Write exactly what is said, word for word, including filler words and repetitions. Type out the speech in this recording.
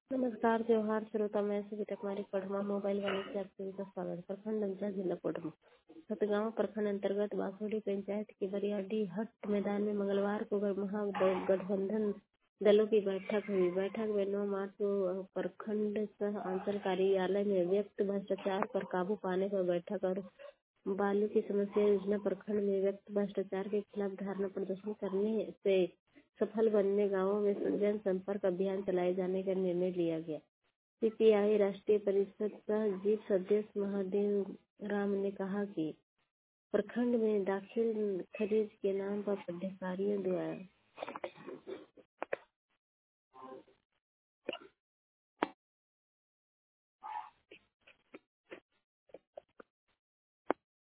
नमस्कार त्योहार श्रोता मैं सुविता कुमारी पढ़मा मोबाइल वाले से आप सभी का स्वागत। प्रखंड अंचल जिला कोडरमा सतगांव प्रखंड अंतर्गत बासोडी पंचायत के बरियाडी हट मैदान में मंगलवार को महागठबंधन दलों की बैठक हुई। बैठक में नौ मार्च को प्रखंड सह अंचल कार्यालय में व्यक्त भ्रष्टाचार पर काबू पाने पर बैठक और बालू की समस्या योजना प्रखंड में व्यक्त भ्रष्टाचार के खिलाफ धरना प्रदर्शन करने से सफल बनने गांवों में जन संपर्क अभियान चलाए जाने का निर्णय लिया गया। सीपीआई राष्ट्रीय परिषद सह जीत सदस्य महादेव राम ने कहा कि प्रखंड में दाखिल खरीद के नाम पर अधिकारियों द्वारा